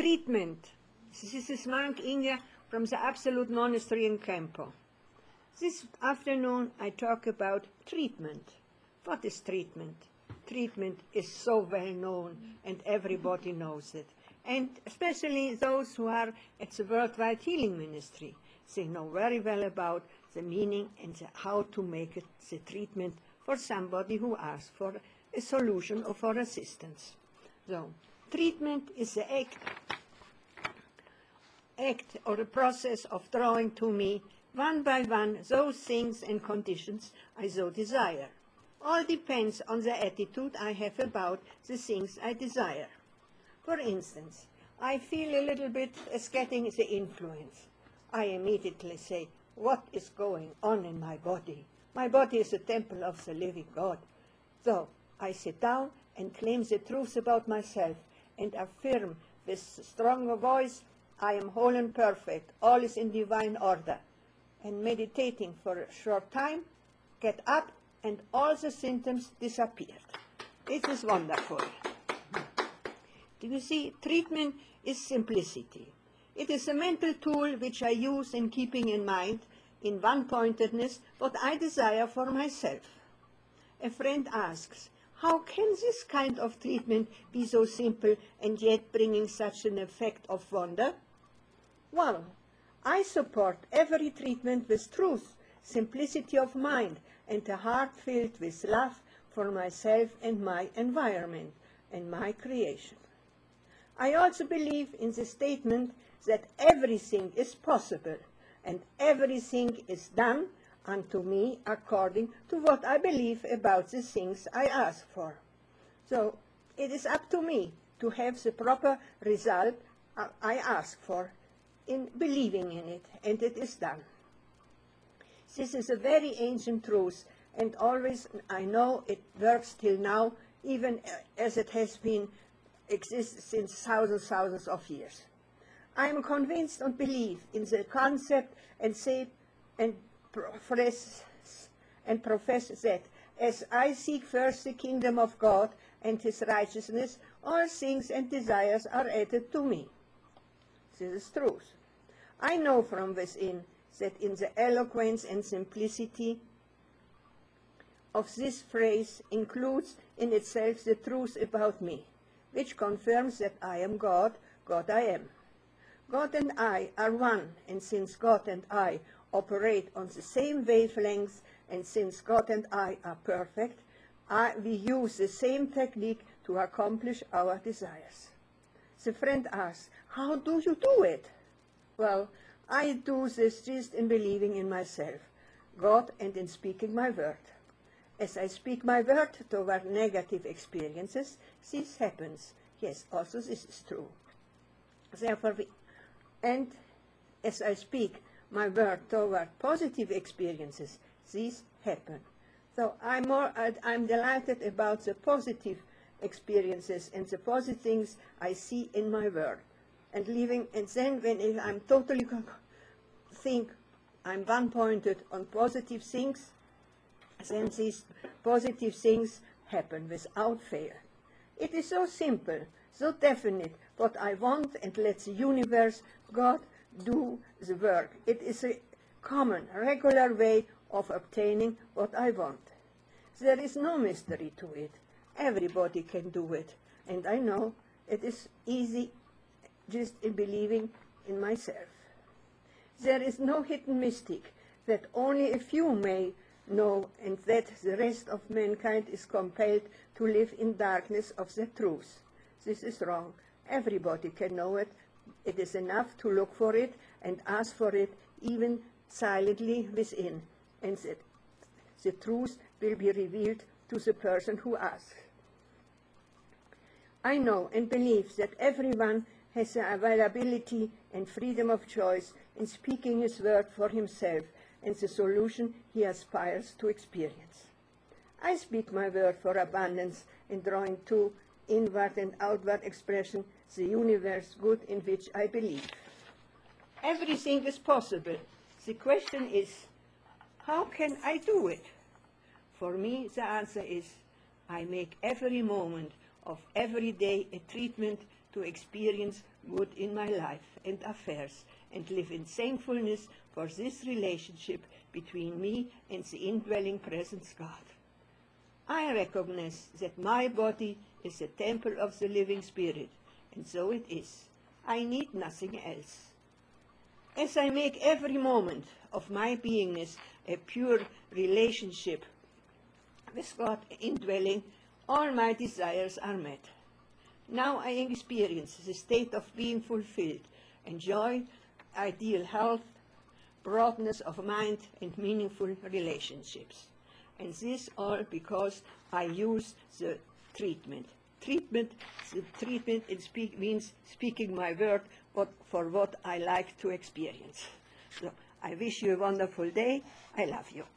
Treatment. This is Monk Inge from the Absolute Monastery in Campo. This afternoon I talk about treatment. What is treatment? Treatment is so well known and everybody knows it. And especially those who are at the Worldwide Healing Ministry. They know very well about the meaning and how to make it the treatment for somebody who asks for a solution or for assistance. So, treatment is the act or the process of drawing to me one by one those things and conditions I so desire. All depends on the attitude I have about the things I desire. For instance, I feel a little bit as getting the influence. I immediately say, what is going on in my body? My body is a temple of the living God. So I sit down and claim the truth about myself and affirm with stronger voice, I am whole and perfect, all is in divine order. And meditating for a short time, get up and all the symptoms disappeared. This is wonderful. Do you see, treatment is simplicity. It is a mental tool which I use in keeping in mind, in one-pointedness, what I desire for myself. A friend asks, how can this kind of treatment be so simple and yet bringing such an effect of wonder? Well, I support every treatment with truth, simplicity of mind, and a heart filled with love for myself and my environment and my creation. I also believe in the statement that everything is possible and everything is done unto me according to what I believe about the things I ask for. So it is up to me to have the proper result I ask for in believing in it, and it is done. This is a very ancient truth, and always I know it works till now, even as it has been exists since thousands of years. I am convinced and believe in the concept and say and profess that as I seek first the kingdom of God and his righteousness, all things and desires are added to me. This is truth. I know from within that in the eloquence and simplicity of this phrase includes in itself the truth about me, which confirms that I am God, God I am. God and I are one, and since God and I operate on the same wavelengths, and since God and I are perfect, we use the same technique to accomplish our desires. The friend asks, how do you do it? Well, I do this just in believing in myself, God, and in speaking my word. As I speak my word toward negative experiences, this happens. Yes, also this is true. Therefore, and as I speak my word toward positive experiences, these happen. So I'm delighted about the positive experiences and the positive things I see in my word. And then when I'm totally think I'm one-pointed on positive things, then these positive things happen without fail. It is so simple, so definite what I want, and let the universe, God, do the work. It is a common, regular way of obtaining what I want. There is no mystery to it. Everybody can do it. And I know it is easy just in believing in myself. There is no hidden mystic that only a few may know, and that the rest of mankind is compelled to live in darkness of the truth. This is wrong. Everybody can know it. It is enough to look for it and ask for it, even silently within, and that the truth will be revealed to the person who asks. I know and believe that everyone has the availability and freedom of choice in speaking his word for himself and the solution he aspires to experience. I speak my word for abundance and drawing to inward and outward expression the universe good in which I believe. Everything is possible. The question is, how can I do it? For me, the answer is, I make every moment of every day a treatment to experience good in my life and affairs and live in thankfulness for this relationship between me and the indwelling presence God. I recognize that my body is a temple of the living Spirit, and so it is. I need nothing else. As I make every moment of my beingness a pure relationship with God indwelling, all my desires are met. Now I experience the state of being fulfilled, enjoy ideal health, broadness of mind, and meaningful relationships. And this all because I use the treatment. The treatment means speaking my word for what I like to experience. So I wish you a wonderful day. I love you.